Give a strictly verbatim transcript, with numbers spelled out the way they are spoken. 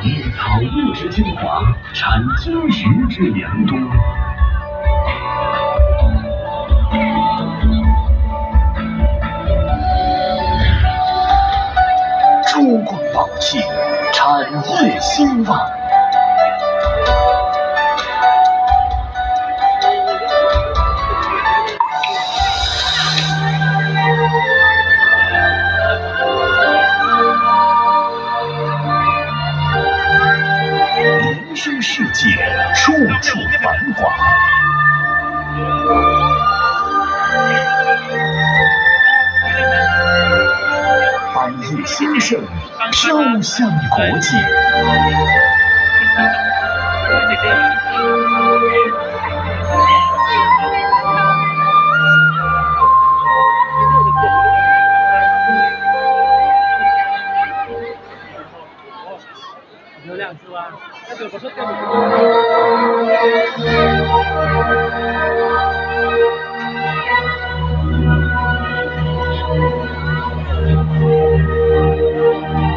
以草木之精华产金石之良多。珠光宝气，产业兴旺。民生世界处处繁华，百业兴盛，飘香国际。 流量是吧？那就不是对。